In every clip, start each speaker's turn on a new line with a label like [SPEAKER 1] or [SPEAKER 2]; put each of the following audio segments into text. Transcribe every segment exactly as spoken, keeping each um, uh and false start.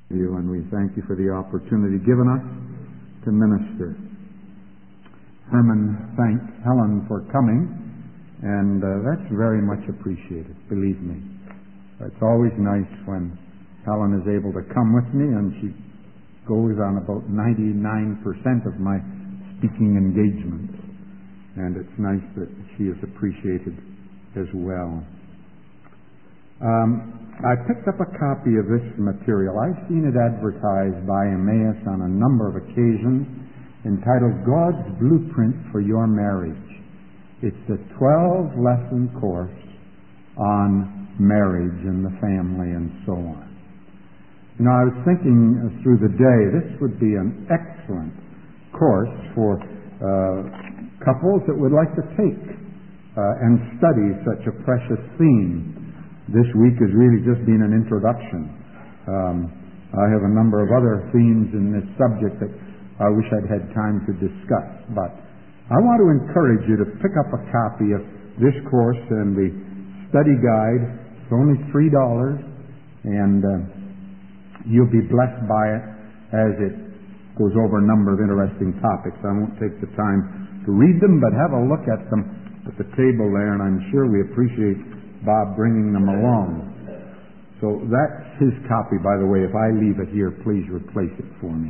[SPEAKER 1] You, and we thank you for the opportunity given us to minister. Herman thanked Helen for coming, and uh, that's very much appreciated, believe me. It's always nice when Helen is able to come with me, and she goes on about ninety-nine percent of my speaking engagements, and it's nice that she is appreciated as well. Um, I picked up a copy of this material. I've seen it advertised by Emmaus on a number of occasions, entitled God's Blueprint for Your Marriage. It's a twelve-lesson course on marriage and the family and so on. You know, I was thinking through the day, this would be an excellent course for uh, couples that would like to take uh, and study such a precious theme. This week has really just been an introduction. Um, I have a number of other themes in this subject that I wish I'd had time to discuss. But I want to encourage you to pick up a copy of this course and the study guide. It's only three dollars, and uh, you'll be blessed by it as it goes over a number of interesting topics. I won't take the time to read them, but have a look at them at the table there, and I'm sure we appreciate Bob bringing them along. So that's his copy, by the way. If I leave it here, please replace it for me.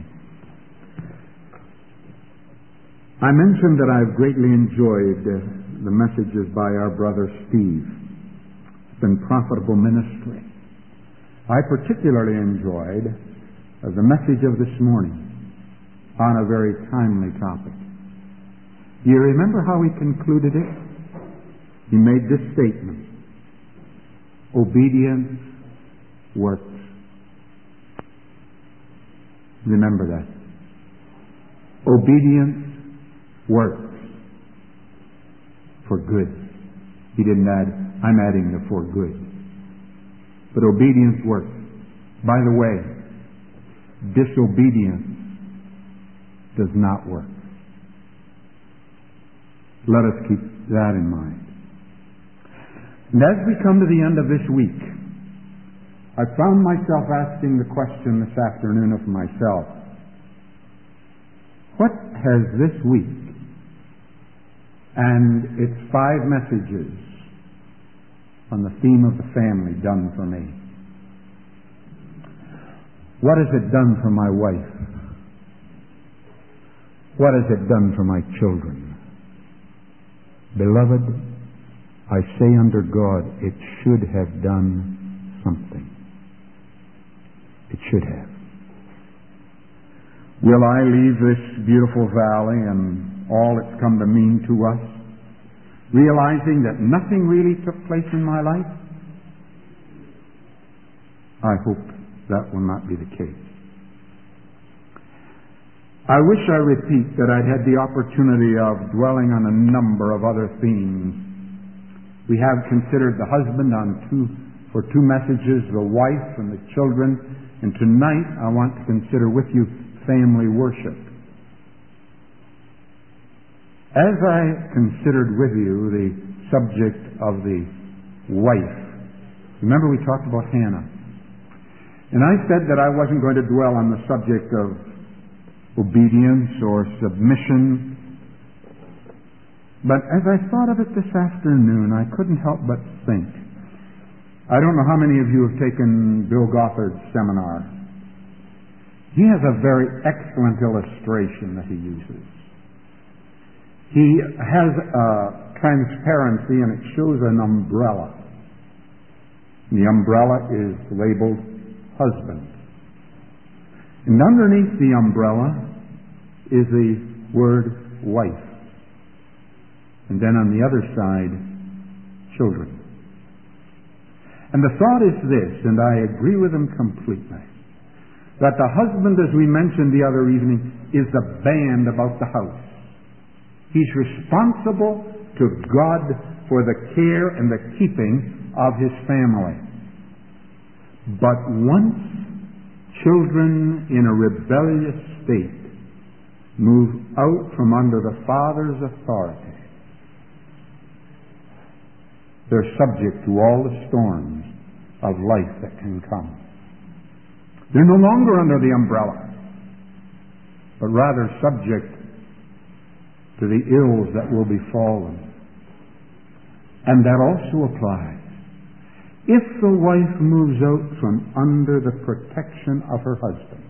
[SPEAKER 1] I mentioned that I've greatly enjoyed uh, the messages by our brother Steve. It's been profitable ministry. I particularly enjoyed uh, the message of this morning on a very timely topic. Do you remember how he concluded it? He made this statement: obedience works. Remember that. Obedience works for good. He didn't add, I'm adding the for good. But obedience works. By the way, disobedience does not work. Let us keep that in mind. And as we come to the end of this week, I found myself asking the question this afternoon of myself: what has this week and its five messages on the theme of the family done for me? What has it done for my wife? What has it done for my children? Beloved, I say under God, it should have done something. It should have. Will I leave this beautiful valley and all it's come to mean to us, realizing that nothing really took place in my life? I hope that will not be the case. I wish, I repeat, that I'd had the opportunity of dwelling on a number of other themes. We have considered the husband on two, for two messages, the wife and the children, and tonight I want to consider with you family worship. As I considered with you the subject of the wife, remember we talked about Hannah, and I said that I wasn't going to dwell on the subject of obedience or submission. But as I thought of it this afternoon, I couldn't help but think. I don't know how many of you have taken Bill Gothard's seminar. He has a very excellent illustration that he uses. He has a transparency, and it shows an umbrella. The umbrella is labeled husband. And underneath the umbrella is the word wife. And then on the other side, children. And the thought is this, and I agree with him completely, that the husband, as we mentioned the other evening, is the band about the house. He's responsible to God for the care and the keeping of his family. But once children in a rebellious state move out from under the father's authority, they're subject to all the storms of life that can come. They're no longer under the umbrella, but rather subject to the ills that will befall them. And that also applies. If the wife moves out from under the protection of her husband,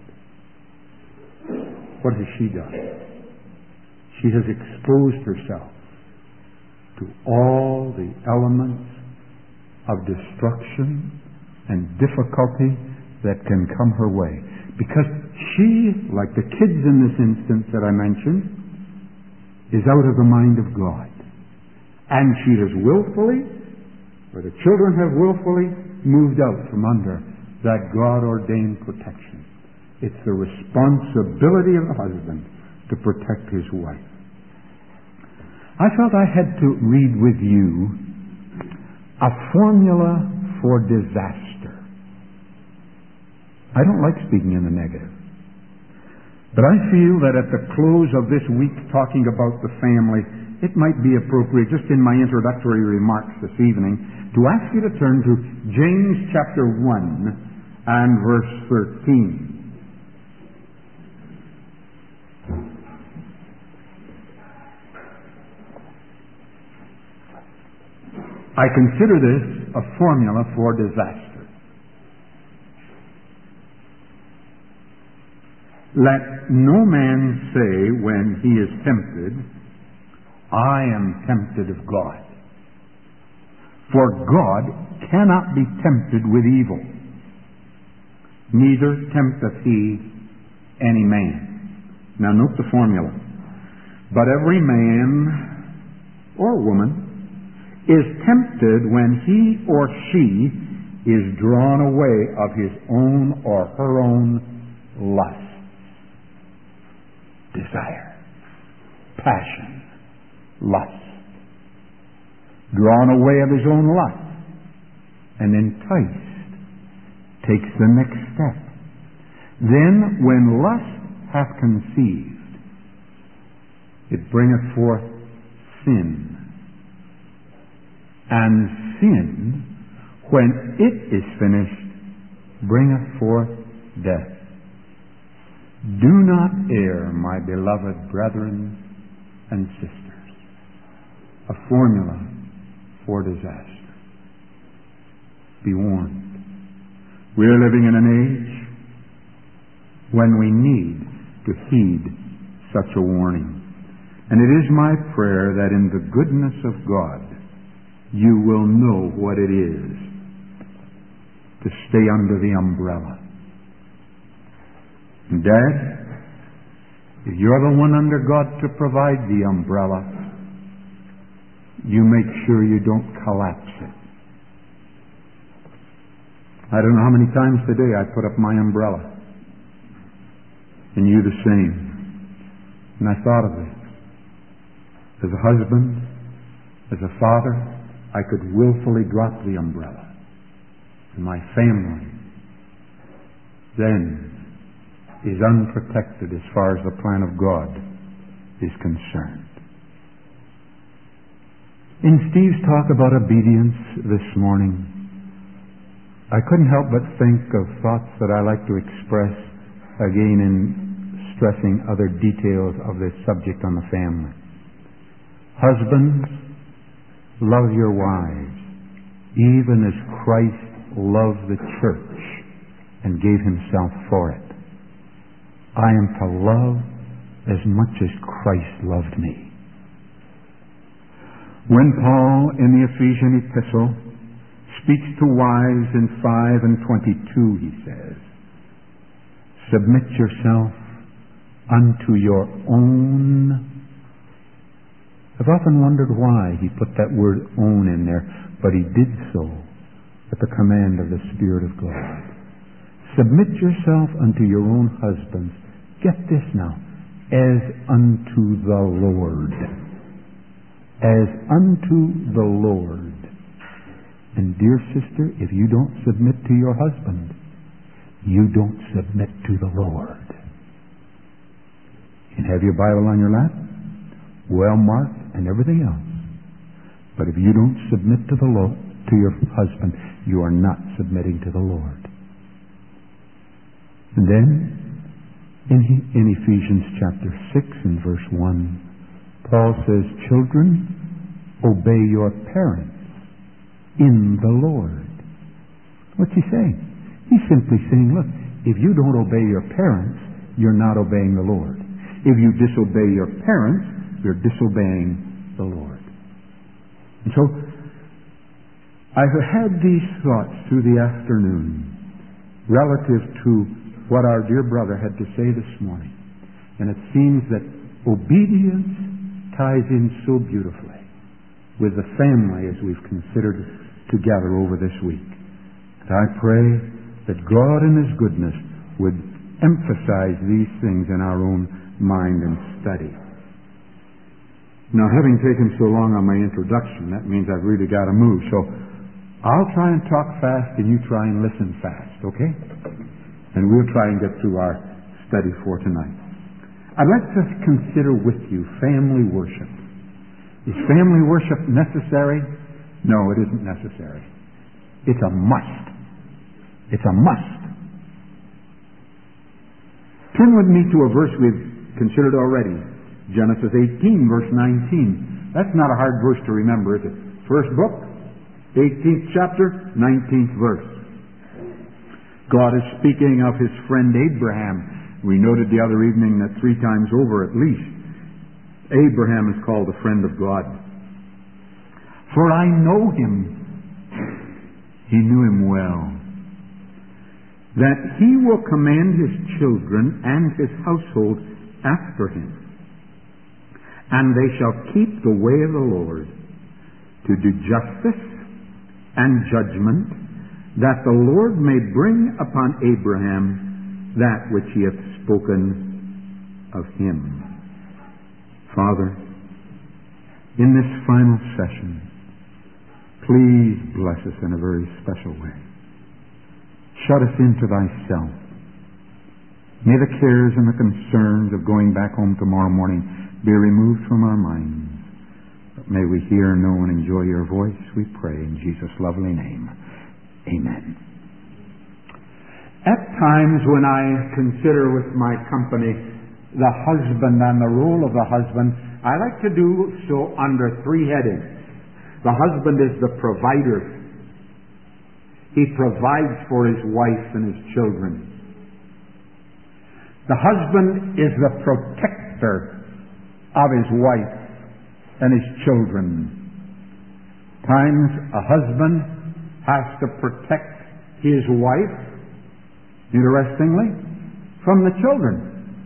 [SPEAKER 1] what has she done? She has exposed herself to all the elements of destruction and difficulty that can come her way. Because she, like the kids in this instance that I mentioned, is out of the mind of God. And she has willfully, or the children have willfully, moved out from under that God-ordained protection. It's the responsibility of the husband to protect his wife. I felt I had to read with you a formula for disaster. I don't like speaking in the negative. But I feel that at the close of this week talking about the family, it might be appropriate, just in my introductory remarks this evening, to ask you to turn to James chapter one and verse thirteen. I consider this a formula for disaster. Let no man say when he is tempted, I am tempted of God. For God cannot be tempted with evil, neither tempteth he any man. Now note the formula. But every man or woman is tempted when he or she is drawn away of his own or her own lust, desire, passion, lust. Drawn away of his own lust and enticed, takes the next step. Then when lust hath conceived, it bringeth forth sin. And sin, when it is finished, bringeth forth death. Do not err, my beloved brethren and sisters. A formula for disaster. Be warned. We're living in an age when we need to heed such a warning. And it is my prayer that in the goodness of God, you will know what it is to stay under the umbrella. And Dad, if you're the one under God to provide the umbrella, you make sure you don't collapse it. I don't know how many times today I put up my umbrella, and you the same. And I thought of it. As a husband, as a father, I could willfully drop the umbrella. And my family then is unprotected as far as the plan of God is concerned. In Steve's talk about obedience this morning, I couldn't help but think of thoughts that I like to express again in stressing other details of this subject on the family. Husbands, love your wives, even as Christ loved the church and gave himself for it. I am to love as much as Christ loved me. When Paul in the Ephesian epistle speaks to wives in five and twenty-two, he says, submit yourself unto your own. I've often wondered why he put that word own in there, but he did so at the command of the Spirit of God. Submit yourself unto your own husbands. Get this now. As unto the Lord. As unto the Lord. And dear sister, if you don't submit to your husband, you don't submit to the Lord. You can have your Bible on your lap, well marked, and everything else. But if you don't submit to the Lord, to your husband, you are not submitting to the Lord. And then, in, in Ephesians chapter six and verse one, Paul says, children, obey your parents in the Lord. What's he saying? He's simply saying, look, if you don't obey your parents, you're not obeying the Lord. If you disobey your parents, you're disobeying the Lord. And so, I've had these thoughts through the afternoon relative to what our dear brother had to say this morning. And it seems that obedience ties in so beautifully with the family as we've considered together over this week. And I pray that God in His goodness would emphasize these things in our own mind and study. Now, having taken so long on my introduction, that means I've really got to move. So I'll try and talk fast and you try and listen fast, okay? And we'll try and get through our study for tonight. I'd like to consider with you family worship. Is family worship necessary? No, it isn't necessary. It's a must. It's a must. Turn with me to a verse we've considered already. Genesis eighteen, verse nineteen. That's not a hard verse to remember, is it? First book, eighteenth chapter, nineteenth verse. God is speaking of His friend Abraham. We noted the other evening that three times over at least, Abraham is called a friend of God. For I know him, he knew him well, that he will command his children and his household after him, and they shall keep the way of the Lord, to do justice and judgment, that the Lord may bring upon Abraham that which He hath spoken of him. Father, in this final session, please bless us in a very special way. Shut us into Thyself. May the cares and the concerns of going back home tomorrow morning be removed from our minds. But may we hear, know, and enjoy Your voice, we pray in Jesus' lovely name. Amen. At times when I consider with my company the husband and the role of the husband, I like to do so under three headings. The husband is the provider. He provides for his wife and his children. The husband is the protector of his wife and his children. Times a husband has to protect his wife, interestingly, from the children.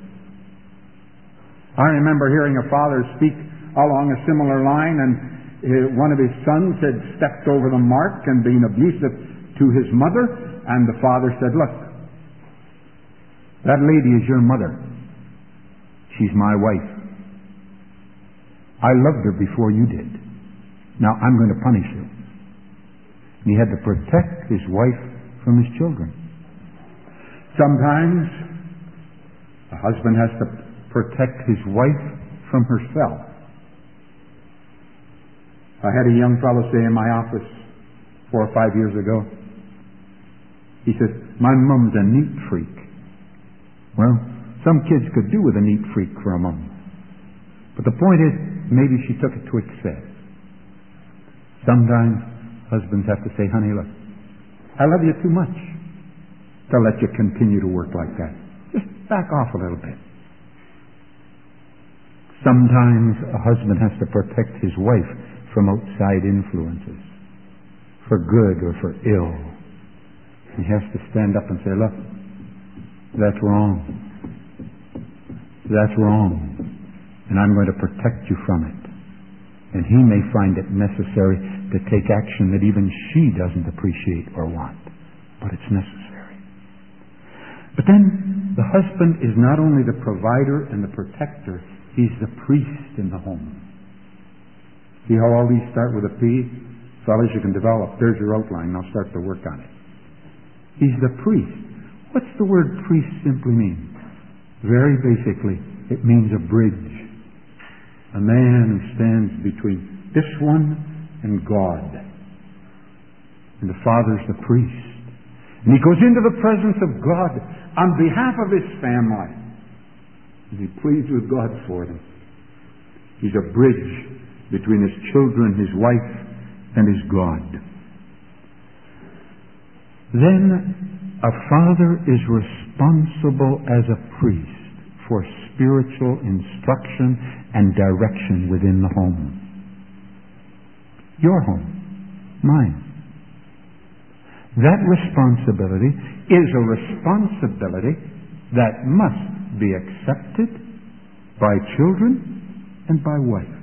[SPEAKER 1] I remember hearing a father speak along a similar line, and one of his sons had stepped over the mark and been abusive to his mother, and the father said, look, that lady is your mother. She's my wife. I loved her before you did. Now I'm going to punish you. And he had to protect his wife from his children. Sometimes a husband has to protect his wife from herself. I had a young fellow say in my office four or five years ago, he says, my mom's a neat freak. Well, some kids could do with a neat freak for a mom. But the point is, maybe she took it to excess. Sometimes husbands have to say, honey, look, I love you too much to let you continue to work like that. Just back off a little bit. Sometimes a husband has to protect his wife from outside influences, for good or for ill. He has to stand up and say, look, that's wrong. That's wrong. And I'm going to protect you from it. And he may find it necessary to take action that even she doesn't appreciate or want. But it's necessary. But then the husband is not only the provider and the protector, he's the priest in the home. See how all these start with a P? Fellas, you can develop. There's your outline. Now start to work on it. He's the priest. What's the word priest simply mean? Very basically, it means a bridge. A man who stands between this one and God. And the Father's the priest. And he goes into the presence of God on behalf of his family. And he pleads with God for them. He's a bridge between his children, his wife, and his God. Then a father is responsible as a priest for spiritual instruction and direction within the home. Your home, mine. That responsibility is a responsibility that must be accepted by children and by wife.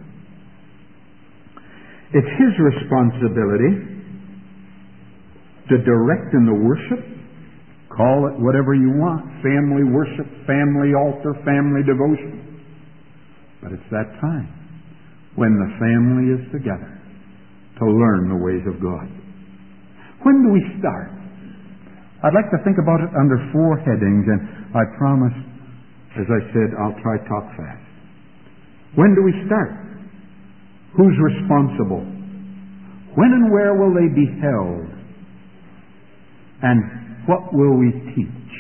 [SPEAKER 1] It's his responsibility to direct in the worship. Call it whatever you want. Family worship, family altar, family devotion. But it's that time when the family is together to learn the ways of God. When do we start? I'd like to think about it under four headings, and I promise, as I said, I'll try to talk fast. When do we start? Who's responsible? When and where will they be held? And what will we teach?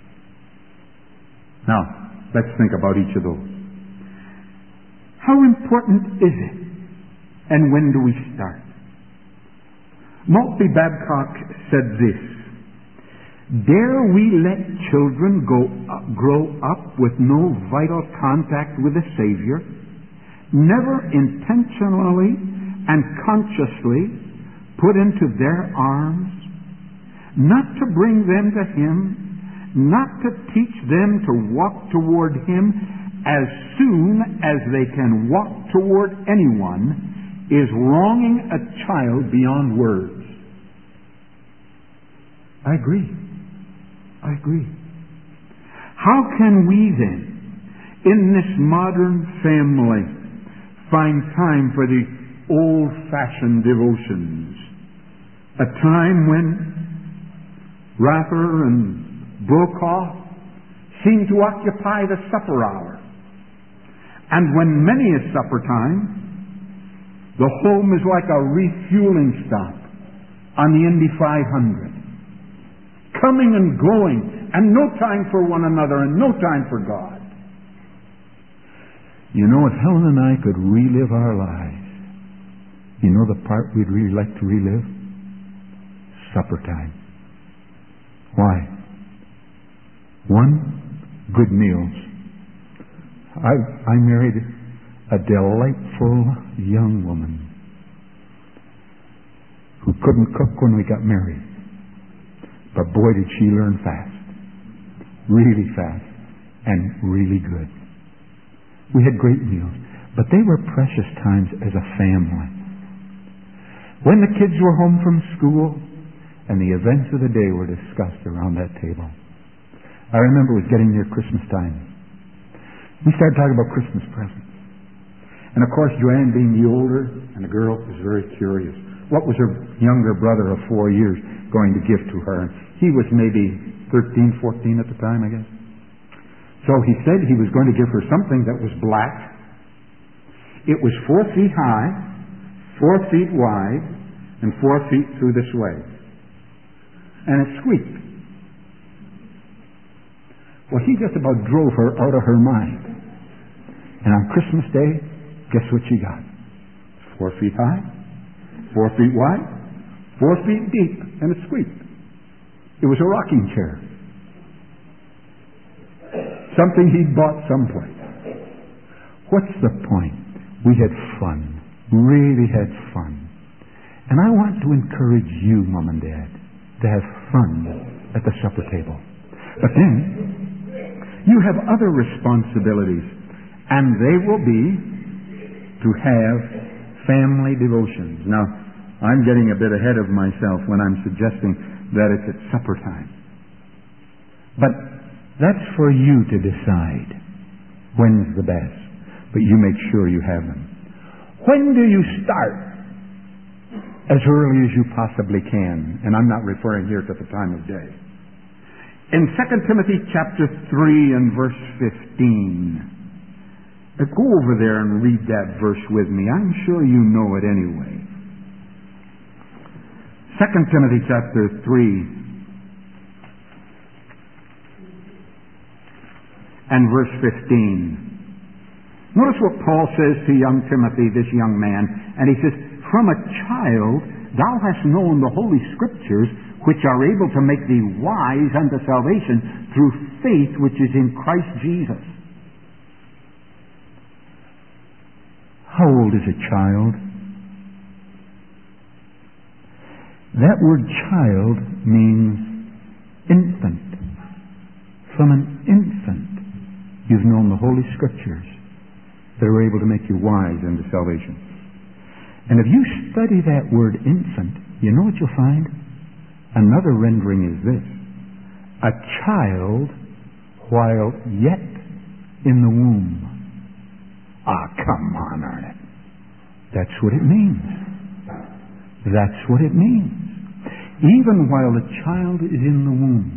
[SPEAKER 1] Now, let's think about each of those. How important is it? And when do we start? Maltby Babcock said this: dare we let children go up, grow up with no vital contact with the Savior, never intentionally and consciously put into their arms, not to bring them to Him, not to teach them to walk toward Him as soon as they can walk toward anyone, is wronging a child beyond words. I agree. I agree. How can we then, in this modern family, find time for the old-fashioned devotions? A time when Rather and Brokaw seem to occupy the supper hour. And when many is supper time, the home is like a refueling stop on the Indy five hundred. Coming and going, and no time for one another, and no time for God. You know, if Helen and I could relive our lives, you know the part we'd really like to relive? Supper time. Why? One, good meals. I, I married a delightful young woman who couldn't cook when we got married. But boy, did she learn fast. Really fast. And really good. We had great meals. But they were precious times as a family. When the kids were home from school, and the events of the day were discussed around that table. I remember it was getting near Christmas time. We started talking about Christmas presents. And of course, Joanne, being the older, and the girl, was very curious. What was her younger brother of four years going to give to her? He was maybe thirteen, fourteen at the time, I guess. So he said he was going to give her something that was black. It was four feet high, four feet wide, and four feet through this way. And it squeaked. Well, he just about drove her out of her mind. And on Christmas Day, guess what she got? Four feet high, four feet wide, four feet deep, and it squeaked. It was a rocking chair. Something he'd bought someplace. What's the point? We had fun. Really had fun. And I want to encourage you, Mom and Dad, to have fun at the supper table. But then, you have other responsibilities, and they will be to have family devotions. Now, I'm getting a bit ahead of myself when I'm suggesting that it's at supper time. But that's for you to decide when's the best. But you make sure you have them. When do you start? As early as you possibly can. And I'm not referring here to the time of day. In Second Timothy chapter three and verse fifteen, go over there and read that verse with me. I'm sure you know it anyway. Second Timothy chapter three and verse fifteen. Notice what Paul says to young Timothy, this young man, and he says, "From a child thou hast known the Holy Scriptures, which are able to make thee wise unto salvation through faith which is in Christ Jesus." How old is a child? That word child means infant. From an infant, you've known the Holy Scriptures that are able to make you wise unto salvation. And if you study that word infant, you know what you'll find? Another rendering is this: a child while yet in the womb. Ah, come on, Ernest. That's what it means. That's what it means. Even while the child is in the womb.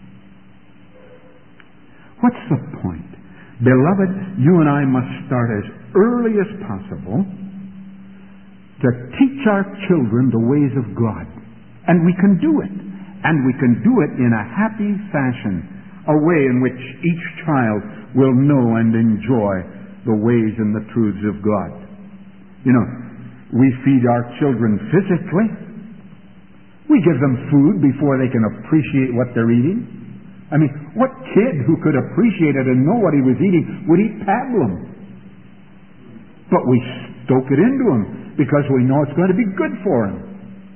[SPEAKER 1] What's the point? Beloved, you and I must start as early as possible to teach our children the ways of God. And we can do it. And we can do it in a happy fashion, a way in which each child will know and enjoy the ways and the truths of God. You know, we feed our children physically. We give them food before they can appreciate what they're eating. I mean, what kid who could appreciate it and know what he was eating would eat pablum? But we stoke it into him because we know it's going to be good for him.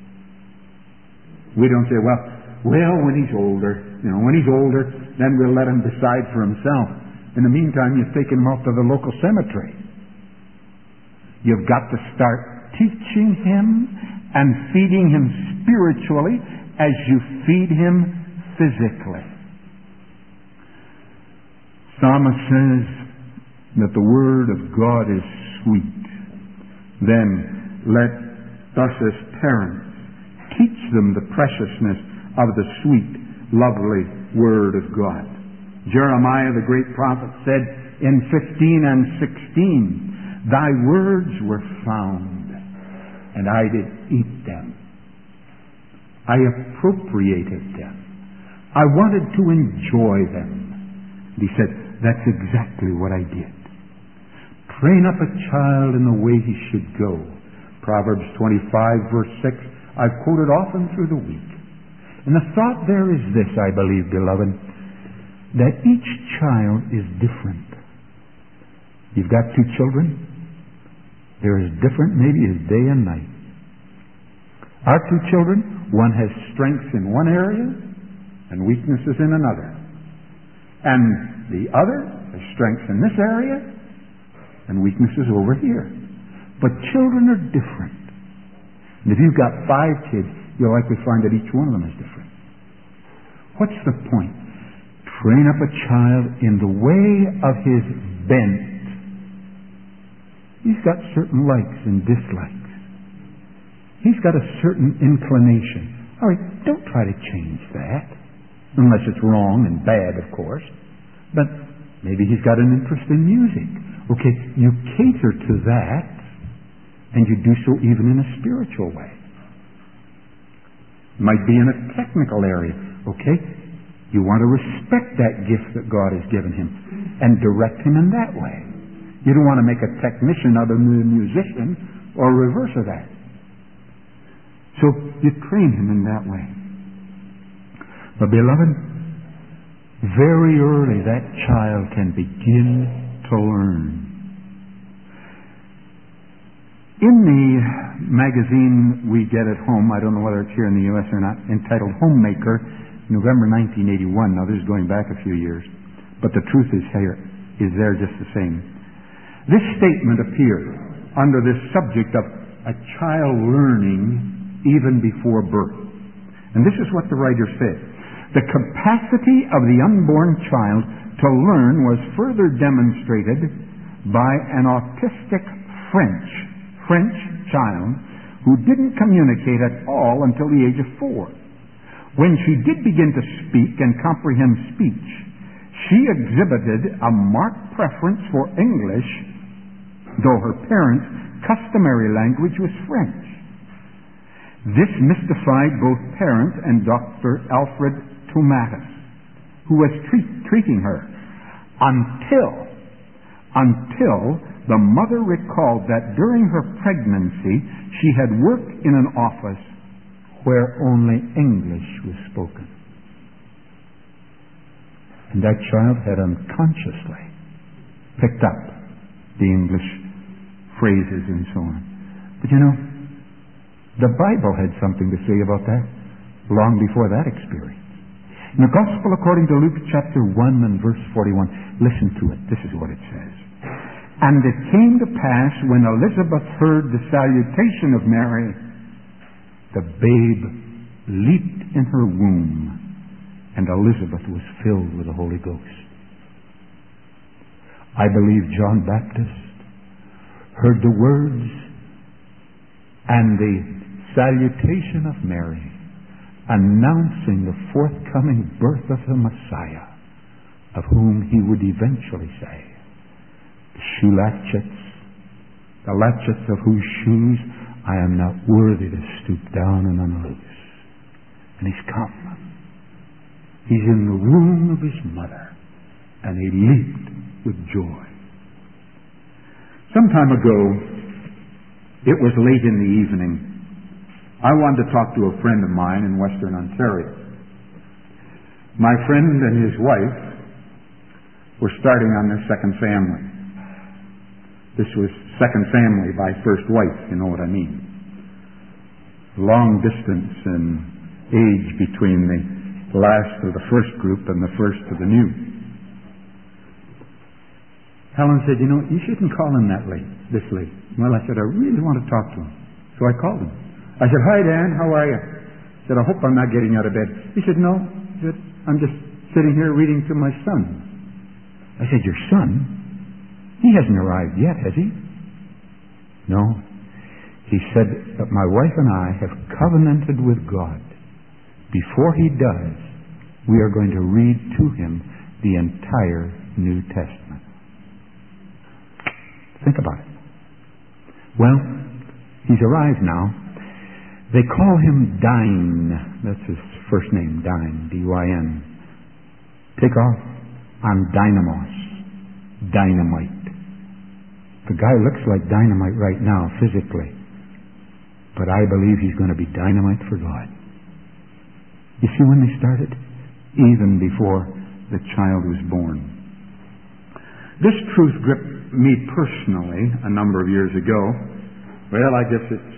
[SPEAKER 1] We don't say, well, well, when he's older, you know, when he's older, then we'll let him decide for himself. In the meantime, you've taken him off to the local cemetery. You've got to start teaching him and feeding him spiritually as you feed him physically. Psalmist says that the Word of God is sweet. Then let us as parents teach them the preciousness of the sweet, lovely Word of God. Jeremiah, the great prophet, said in fifteen and sixteen, "Thy words were found, and I did eat them. I appropriated them. I wanted to enjoy them." And he said, that's exactly what I did. Train up a child in the way he should go. Proverbs twenty-five, verse six, I've quoted often through the week. And the thought there is this, I believe, beloved, that each child is different. You've got two children. They're as different maybe as day and night. Our two children, one has strengths in one area and weaknesses in another. And the other has strengths in this area and weaknesses over here. But children are different. And if you've got five kids, you'll likely find that each one of them is different. What's the point? Train up a child in the way of his bent. He's got certain likes and dislikes. He's got a certain inclination. All right, don't try to change that. Unless it's wrong and bad, of course. But maybe he's got an interest in music. Okay, you cater to that, and you do so even in a spiritual way. It might be in a technical area. Okay, you want to respect that gift that God has given him and direct him in that way. You don't want to make a technician out of a musician or reverse of that. So you train him in that way. But beloved, very early that child can begin to learn. In the magazine we get at home, I don't know whether it's here in the U S or not, entitled Homemaker, November nineteen eighty-one. Now this is going back a few years, but the truth is here, is there just the same. This statement appeared under this subject of a child learning even before birth. And this is what the writer said. The capacity of the unborn child to learn was further demonstrated by an autistic French, French child who didn't communicate at all until the age of four. When she did begin to speak and comprehend speech, she exhibited a marked preference for English, though her parents' customary language was French. This mystified both parents and Doctor Alfred Tomatis, who was treat, treating her. until, until the mother recalled that during her pregnancy she had worked in an office where only English was spoken. And that child had unconsciously picked up the English phrases and so on. But you know, the Bible had something to say about that long before that experience. In the Gospel according to Luke chapter one and verse forty-one, listen to it. This is what it says. And it came to pass when Elizabeth heard the salutation of Mary, the babe leaped in her womb, and Elizabeth was filled with the Holy Ghost. I believe John Baptist heard the words and the salutation of Mary announcing the forthcoming birth of the Messiah, of whom he would eventually say, the shoe latchets, the latchets of whose shoes I am not worthy to stoop down and unloose. And he's come. He's in the womb of his mother, and he leaped with joy. Some time ago, it was late in the evening. I wanted to talk to a friend of mine in Western Ontario. My friend and his wife were starting on their second family. This was second family by first wife, you know what I mean. Long distance in age between the last of the first group and the first of the new. Helen said, you know, you shouldn't call him that late, this late. Well, I said, I really want to talk to him. So I called him. I said, hi, Dan, how are you? I said, I hope I'm not getting out of bed. He said, no. He said, I'm just sitting here reading to my son. I said, your son? He hasn't arrived yet, has he? No. He said that my wife and I have covenanted with God. Before he does, we are going to read to him the entire New Testament. Think about it. Well, he's arrived now. They call him Dine. That's his first name, Dine, D Y N. Take off on dynamos, dynamite. The guy looks like dynamite right now, physically. But I believe he's going to be dynamite for God. You see when they started? Even before the child was born. This truth gripped me personally a number of years ago. Well, I guess it's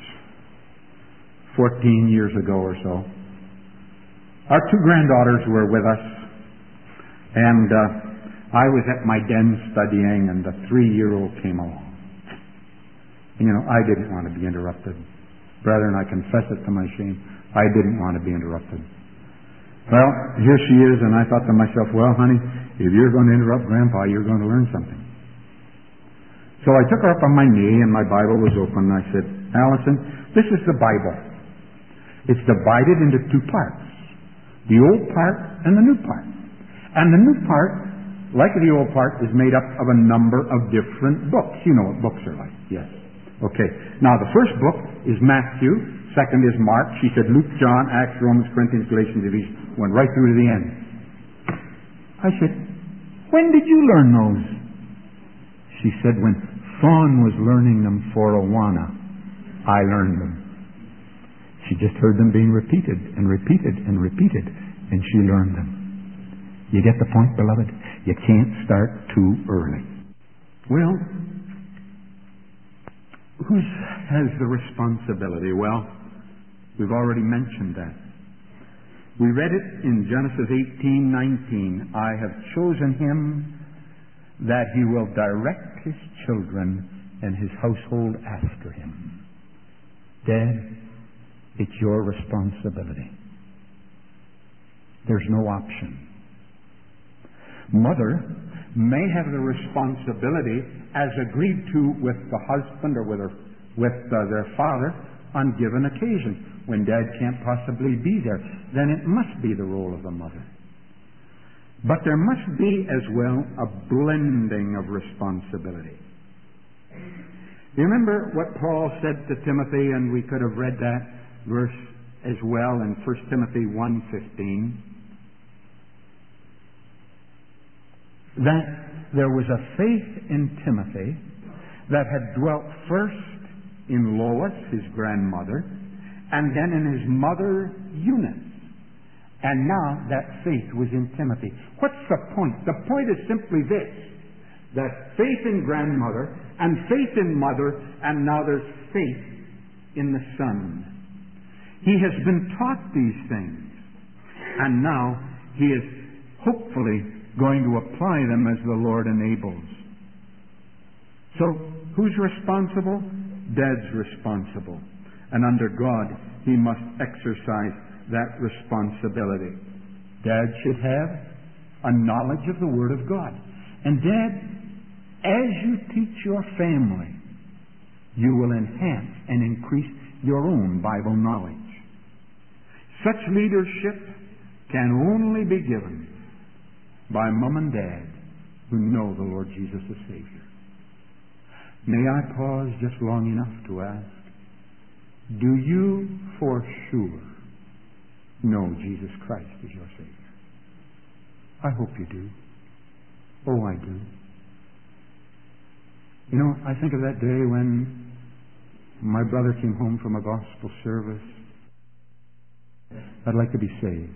[SPEAKER 1] fourteen years ago or so. Our two granddaughters were with us, and uh, I was at my den studying, and the three-year-old came along. And, you know, I didn't want to be interrupted. Brethren, I confess it to my shame. I didn't want to be interrupted. Well, here she is, and I thought to myself, well, honey, if you're going to interrupt Grandpa, you're going to learn something. So I took her up on my knee, and my Bible was open, and I said, Allison, this is the Bible. It's divided into two parts, the old part and the new part. And the new part, like the old part, is made up of a number of different books. You know what books are like, yes. Okay, now the first book is Matthew, second is Mark. She said Luke, John, Acts, Romans, Corinthians, Galatians, Ephesians, went right through to the end. I said, when did you learn those? She said, when Fawn was learning them for Awana, I learned them. She just heard them being repeated and repeated and repeated, and she learned them. You get the point, beloved? You can't start too early. Well, who has the responsibility? Well, we've already mentioned that. We read it in Genesis eighteen nineteen. I have chosen him that he will direct his children and his household after him. Dad, it's your responsibility. There's no option. Mother may have the responsibility as agreed to with the husband or with, her, with uh, their father on given occasion. When Dad can't possibly be there, then it must be the role of the mother. But there must be as well a blending of responsibility. You remember what Paul said to Timothy, and we could have read that verse as well in First Timothy one fifteen. that there was a faith in Timothy that had dwelt first in Lois, his grandmother, and then in his mother Eunice. And now that faith was in Timothy. What's the point? The point is simply this, that faith in grandmother and faith in mother, and now there's faith in the son. He has been taught these things, and now he is hopefully going to apply them as the Lord enables. So, who's responsible? Dad's responsible. And under God, he must exercise that responsibility. Dad should have a knowledge of the Word of God. And Dad, as you teach your family, you will enhance and increase your own Bible knowledge. Such leadership can only be given by Mom and Dad who know the Lord Jesus as Savior. May I pause just long enough to ask, do you for sure know Jesus Christ as your Savior? I hope you do. Oh, I do. You know, I think of that day when my brother came home from a gospel service. I'd like to be saved.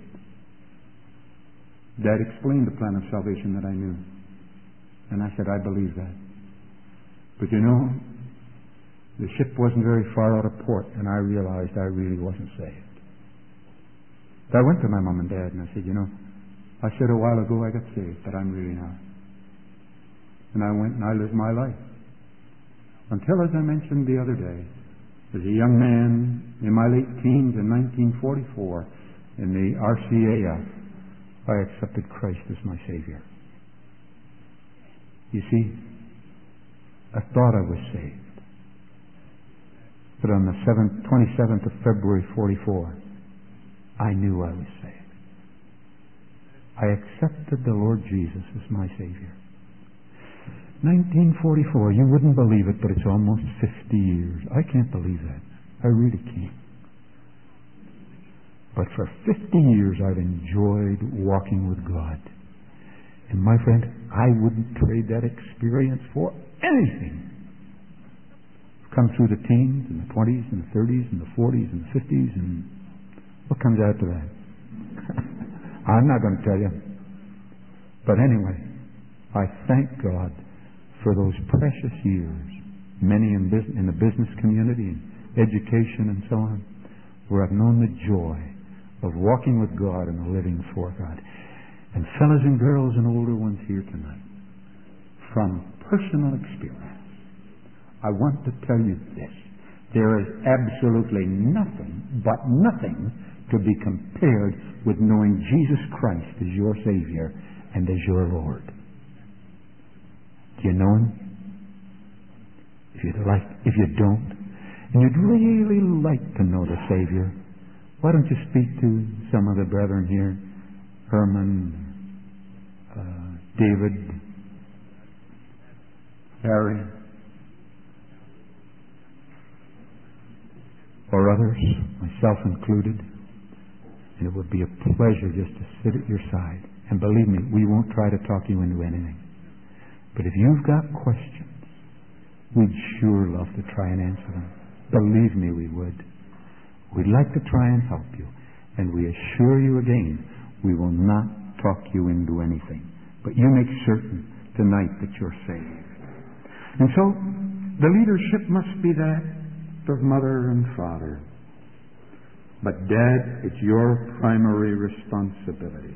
[SPEAKER 1] Dad explained the plan of salvation that I knew. And I said, I believe that. But you know, the ship wasn't very far out of port, and I realized I really wasn't saved. So I went to my mom and dad, and I said, you know, I said a while ago I got saved, but I'm really not. And I went and I lived my life. Until, as I mentioned the other day, as a young man in my late teens in nineteen forty-four in the R C A F, I accepted Christ as my Savior. You see, I thought I was saved. But on the twenty-seventh of February forty-four, I knew I was saved. I accepted the Lord Jesus as my Savior. nineteen forty-four, you wouldn't believe it, but it's almost fifty years. I can't believe that. I really can't. But for fifty years I've enjoyed walking with God. And my friend, I wouldn't trade that experience for anything. Come through the teens and the twenties and the thirties and the forties and the fifties, and what comes after that? I'm not going to tell you. But anyway, I thank God for those precious years, many in, business, in the business community and education and so on, where I've known the joy of walking with God and living for God. And fellas and girls and older ones here tonight, from personal experience, I want to tell you this. There is absolutely nothing, but nothing, to be compared with knowing Jesus Christ as your Savior and as your Lord. Do you know Him? If you'd like, if you don't, and you'd really like to know the Savior, why don't you speak to some of the brethren here, Herman, uh, David, Harry, or others, myself included, and it would be a pleasure just to sit at your side. And believe me, we won't try to talk you into anything. But if you've got questions, we'd sure love to try and answer them. Believe me, we would. We'd like to try and help you. And we assure you again, we will not talk you into anything. But you make certain tonight that you're saved. And so, the leadership must be that of mother and father. But Dad, it's your primary responsibility.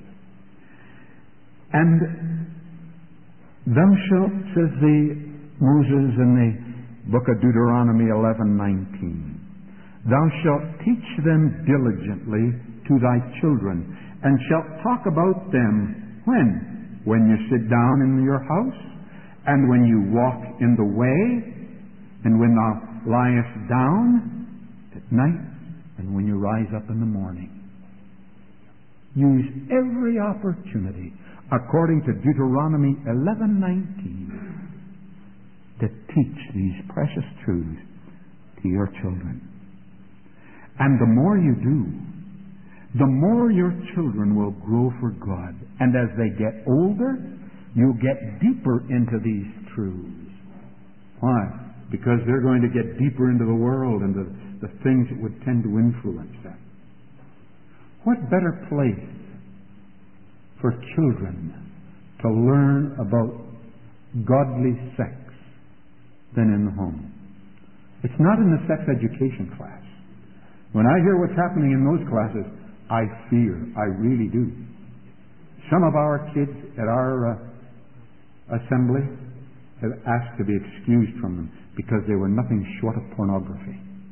[SPEAKER 1] And thou shalt, says the Moses in the book of Deuteronomy eleven nineteen, thou shalt teach them diligently to thy children, and shalt talk about them when? When you sit down in your house, and when you walk in the way, and when thou liest down at night, and when you rise up in the morning. Use every opportunity, according to Deuteronomy eleven nineteen, to teach these precious truths to your children. And the more you do, the more your children will grow for God. And as they get older, You'll get deeper into these truths. Why? Because they're going to get deeper into the world and the, the things that would tend to influence them. What better place for children to learn about godly sex than in the home? It's not in the sex education class. When I hear what's happening in those classes, I fear, I really do. Some of our kids at our uh, assembly have asked to be excused from them because they were nothing short of pornography.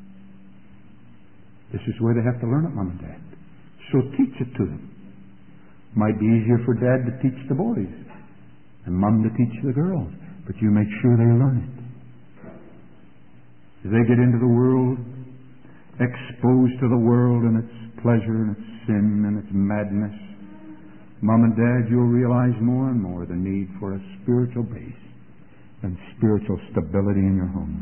[SPEAKER 1] This is where they have to learn it, Mom and Dad. So teach it to them. Might be easier for Dad to teach the boys and Mom to teach the girls, but you make sure they learn it. As they get into the world, exposed to the world and its pleasure and its sin and its madness, Mom and Dad, you'll realize more and more the need for a spiritual base and spiritual stability in your home.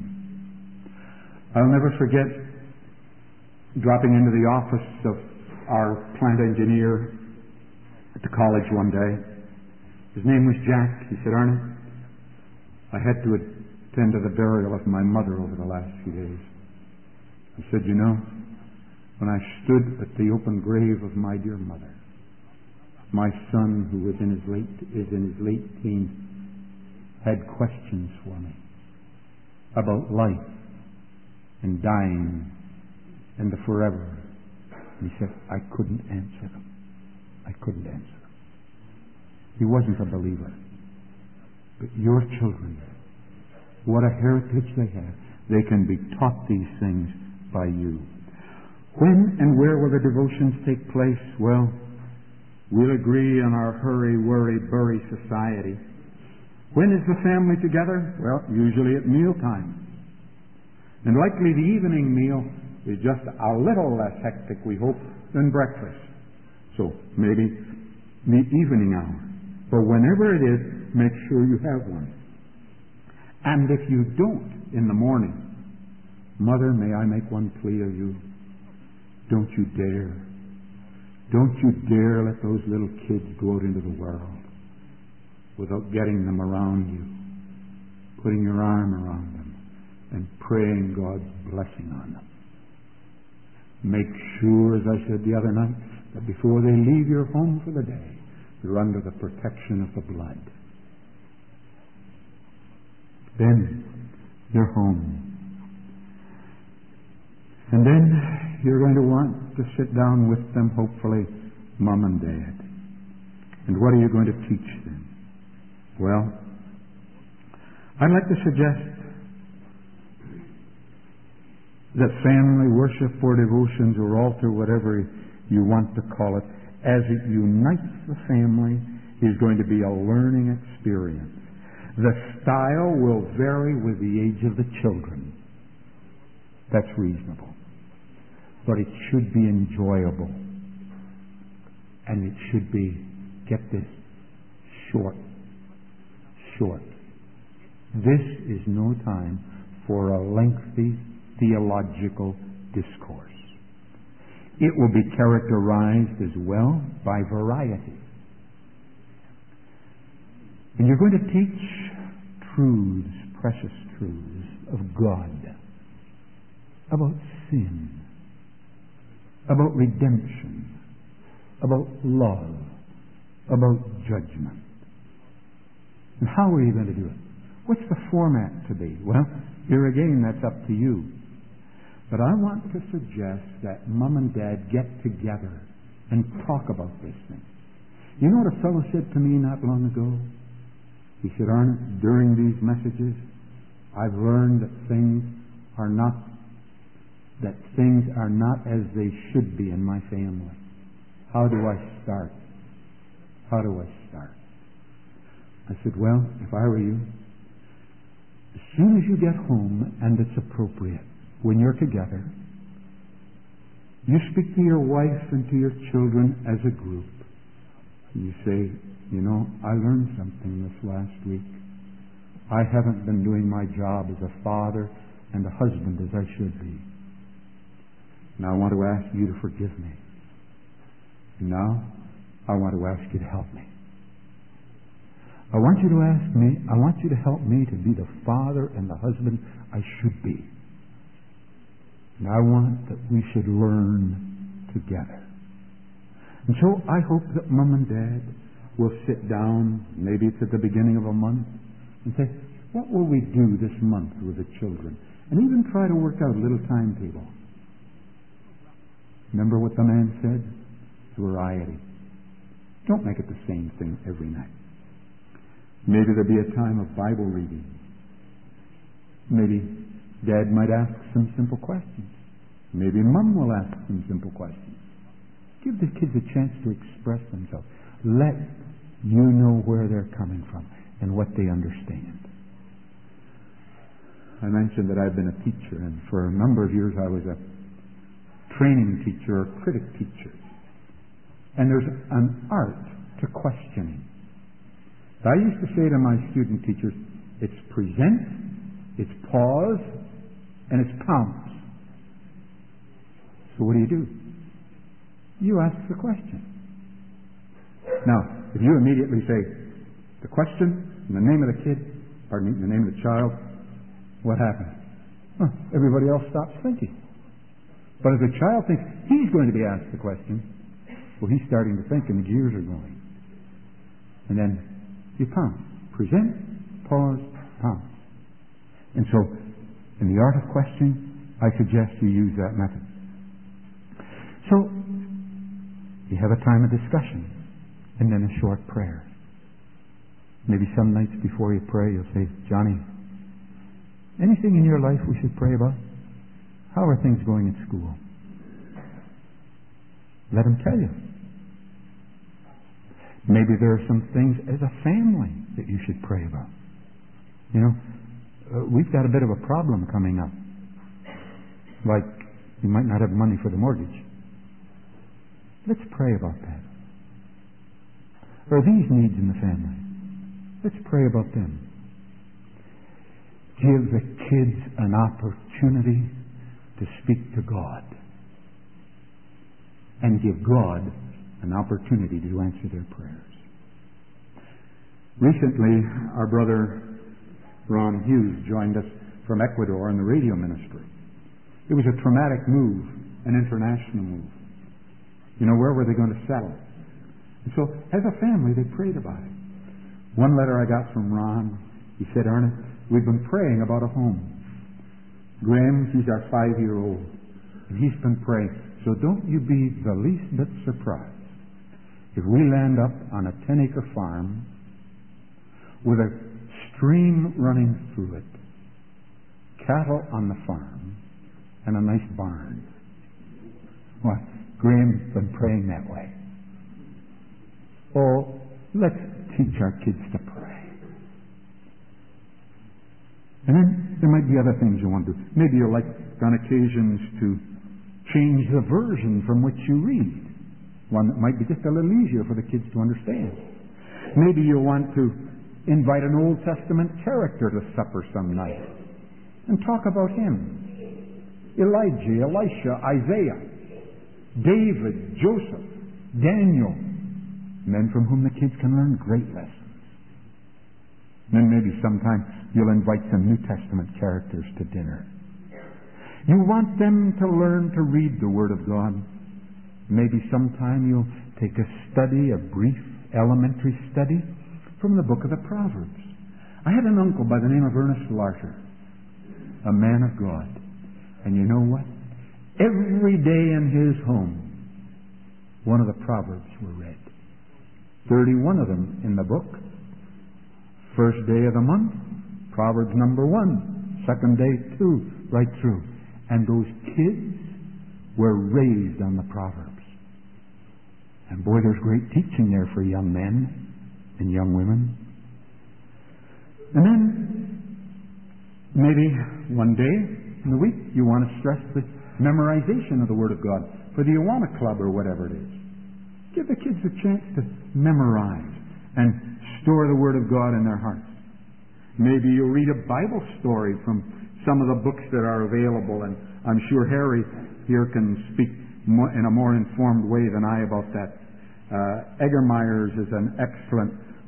[SPEAKER 1] I'll never forget dropping into the office of our plant engineer at the college one day. His name was Jack. He said, "Arnie, I had to attend to the burial of my mother over the last few days." He said, "You know, when I stood at the open grave of my dear mother, my son, who was in his late is in his late teens, had questions for me about life and dying and the forever." And he said, "I couldn't answer them. I couldn't answer them." He wasn't a believer. But your children, what a heritage they have. They can be taught these things by you. When and where will the devotions take place? Well, we'll agree on our hurry, worry, bury society. When is the family together? Well, usually at mealtime. And likely the evening meal is just a little less hectic, we hope, than breakfast. So maybe the evening hour. But whenever it is, make sure you have one. And if you don't in the morning, Mother, may I make one plea of you? Don't you dare. Don't you dare let those little kids go out into the world without getting them around you, putting your arm around them, and praying God's blessing on them. Make sure, as I said the other night, that before they leave your home for the day, they're under the protection of the blood. Then they're home. And then you're going to want to sit down with them, hopefully, Mom and Dad. And what are you going to teach them? Well, I'd like to suggest that family worship or devotions or altar, whatever you want to call it, as it unites the family, is going to be a learning experience. The style will vary with the age of the children. That's reasonable. But it should be enjoyable. And it should be, get this, short. Short. This is no time for a lengthy theological discourse. It will be characterized as well by variety. And you're going to teach truths, precious truths of God, about sin, about redemption, about love, about judgment. And how are you going to do it? What's the format to be? Well, here again, that's up to you. But I want to suggest that Mom and Dad get together and talk about this thing. You know what a fellow said to me not long ago? He said, "Arnold, during these messages, I've learned that things are not that things are not as they should be in my family. How do I start? How do I start?" I said, "Well, if I were you, as soon as you get home and it's appropriate, when you're together, you speak to your wife and to your children as a group. You say, you know, I learned something this last week. I haven't been doing my job as a father and a husband as I should be. Now I want to ask you to forgive me. And now I want to ask you to help me. I want you to ask me, I want you to help me to be the father and the husband I should be. And I want that we should learn together. And so I hope that Mom and Dad will sit down, maybe it's at the beginning of a month, and say, what will we do this month with the children? And even try to work out a little timetable. Remember what the man said? Variety. Don't make it the same thing every night. Maybe there'll be a time of Bible reading. Maybe Dad might ask some simple questions. Maybe Mom will ask some simple questions. Give the kids a chance to express themselves. Let you know where they're coming from and what they understand. I mentioned that I've been a teacher, and for a number of years I was a training teacher or critic teacher. And there's an art to questioning. I used to say to my student teachers, it's present, it's pause, and it's pounce. So what do you do? You ask the question. Now, if you immediately say the question and the name of the kid, pardon me, the name of the child, what happens? Huh, everybody else stops thinking. But if the child thinks he's going to be asked the question, well, he's starting to think and the gears are going. And then you pounce. Present, pause, pounce. And so, in the art of questioning, I suggest you use that method. So, you have a time of discussion, and then a short prayer. Maybe some nights before you pray, you'll say, Johnny, anything in your life we should pray about? How are things going at school? Let him tell you. Maybe there are some things as a family that you should pray about. You know, uh, we've got a bit of a problem coming up. Like, you might not have money for the mortgage. Let's pray about that. Or these needs in the family. Let's pray about them. Give the kids an opportunity to speak to God. And give God an opportunity to answer their prayers. Recently, our brother Ron Hughes joined us from Ecuador in the radio ministry. It was a traumatic move, an international move. You know, where were they going to settle? And so, as a family, they prayed about it. One letter I got from Ron, he said, Ernest, we've been praying about a home. Graham, he's our five-year-old, and he's been praying. So don't you be the least bit surprised if we land up on a ten-acre farm with a stream running through it, cattle on the farm, and a nice barn. Well, Graham's been praying that way. Oh, let's teach our kids to pray. And then there might be other things you want to do. Maybe you'll like on occasions to change the version from which you read. One that might be just a little easier for the kids to understand. Maybe you'll want to invite an Old Testament character to supper some night and talk about him. Elijah, Elisha, Isaiah, David, Joseph, Daniel, men from whom the kids can learn great lessons. And then maybe sometime you'll invite some New Testament characters to dinner. You want them to learn to read the Word of God. Maybe sometime you'll take a study, a brief elementary study from the book of the Proverbs. I had an uncle by the name of Ernest Larcher, a man of God. And you know what? Every day in his home, one of the Proverbs were read. thirty-one of them in the book. First day of the month, Proverbs number one. Second day, two, right through. And those kids were raised on the Proverbs. And boy, there's great teaching there for young men and young women. And then, maybe one day in the week, you want to stress the memorization of the Word of God for the Awana Club or whatever it is. Give the kids a chance to memorize and store the Word of God in their hearts. Maybe you'll read a Bible story from some of the books that are available, and I'm sure Harry here can speak more, in a more informed way than I about that. Uh, Eggermeyer's is an excellent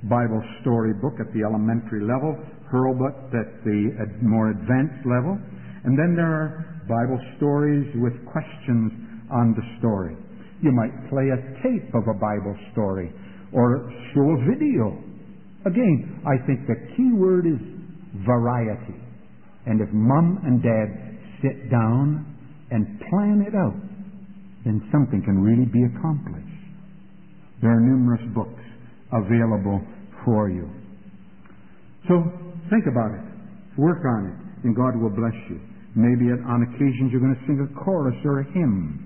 [SPEAKER 1] Bible story book at the elementary level, Hurlbut at the more advanced level, and then there are Bible stories with questions on the story. You might play a tape of a Bible story or show a video. Again, I think the key word is variety. And if Mom and Dad sit down and plan it out, then something can really be accomplished. There are numerous books available for you. So think about it. Work on it, and God will bless you. Maybe on occasions you're going to sing a chorus or a hymn.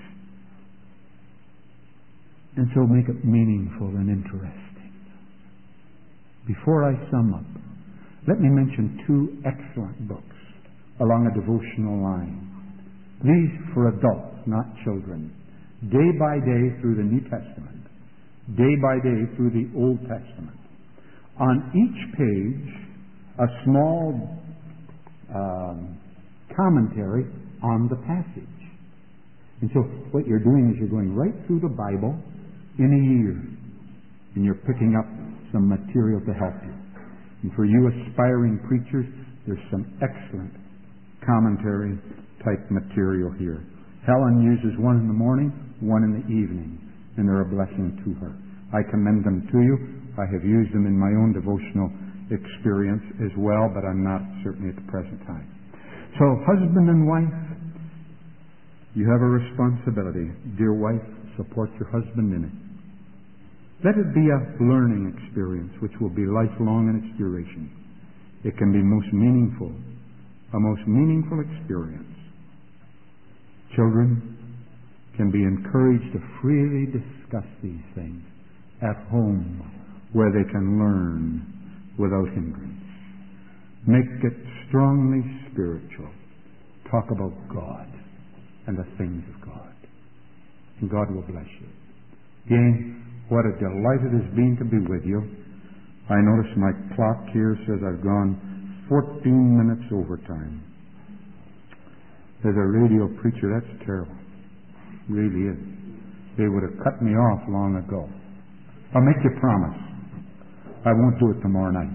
[SPEAKER 1] And so make it meaningful and interesting. Before I sum up, let me mention two excellent books along a devotional line. These for adults, not children. Day by day through the New Testament. Day by day through the Old Testament. On each page, a small um, commentary on the passage. And so what you're doing is you're going right through the Bible in a year, and you're picking up some material to help you. And for you aspiring preachers, there's some excellent commentary type material here. Helen uses one in the morning, one in the evening, and they're a blessing to her. I commend them to you. I have used them in my own devotional experience as well, but I'm not certainly at the present time. So, husband and wife, you have a responsibility. Dear wife, support your husband in it. Let it be a learning experience which will be lifelong in its duration. It can be most meaningful, a most meaningful experience. Children can be encouraged to freely discuss these things at home where they can learn without hindrance. Make it strongly spiritual. Talk about God and the things of God. And God will bless you. Again, what a delight it has been to be with you. I notice my clock here says I've gone fourteen minutes overtime. As a radio preacher, that's terrible. It really is. They would have cut me off long ago. I'll make you a promise. I won't do it tomorrow night.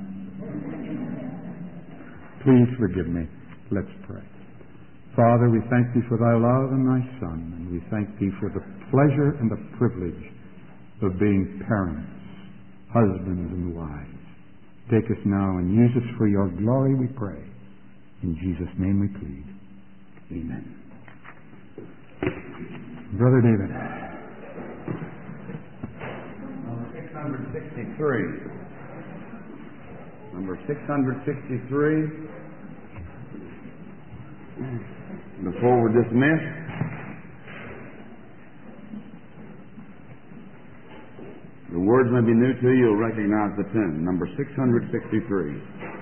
[SPEAKER 1] Please forgive me. Let's pray. Father, we thank Thee for Thy love and Thy Son, and we thank Thee for the pleasure and the privilege of being parents, husbands and wives. Take us now and use us for Your glory, we pray. In Jesus' name we plead. Amen. Brother David.
[SPEAKER 2] Number six hundred sixty-three. Number six hundred sixty-three. Before we're dismissed, the words may be new to you. You'll recognize the tune. Number six hundred sixty-three.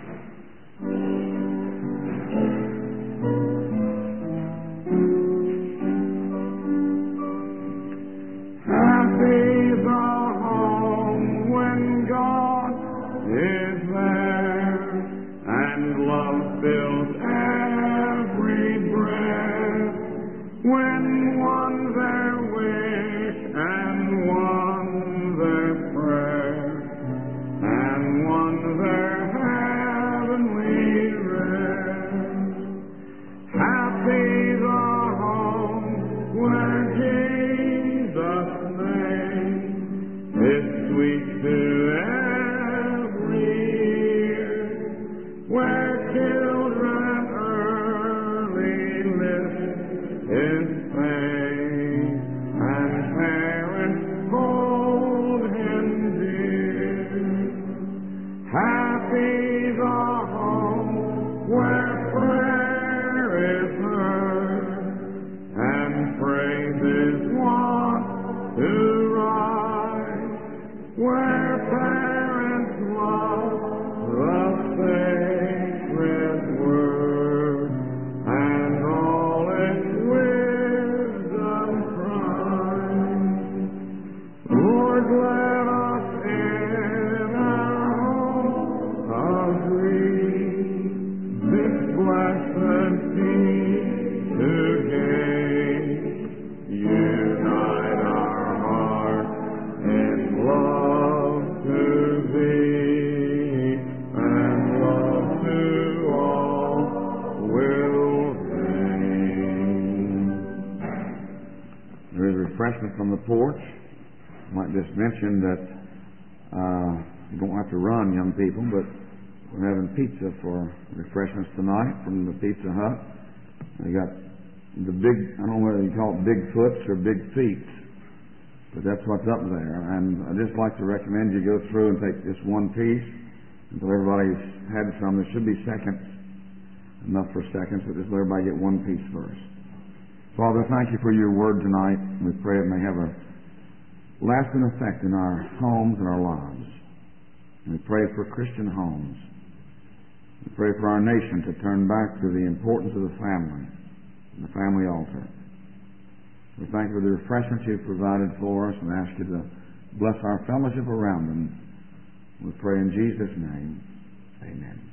[SPEAKER 2] Happy the home when God is there and love fills every breast. When one their wish and one their prayer and one their heavenly rest. Happy the home where Jesus' name is sweet to every ear, where children early lift His fame and parents hold Him dear. Happy refreshment from the porch. I might just mention that uh, you don't have to run, young people, but we're having pizza for refreshments tonight from the Pizza Hut. They got the big, I don't know whether you call it big foots or big feet, but that's what's up there. And I'd just like to recommend you go through and take just one piece until everybody's had some. There should be seconds, enough for seconds, but just let everybody get one piece first. Father, thank you for your word tonight. We pray it may have a lasting effect in our homes and our lives. We pray for Christian homes. We pray for our nation to turn back to the importance of the family, the family altar. We thank you for the refreshments you've provided for us and ask you to bless our fellowship around them. We pray in Jesus' name.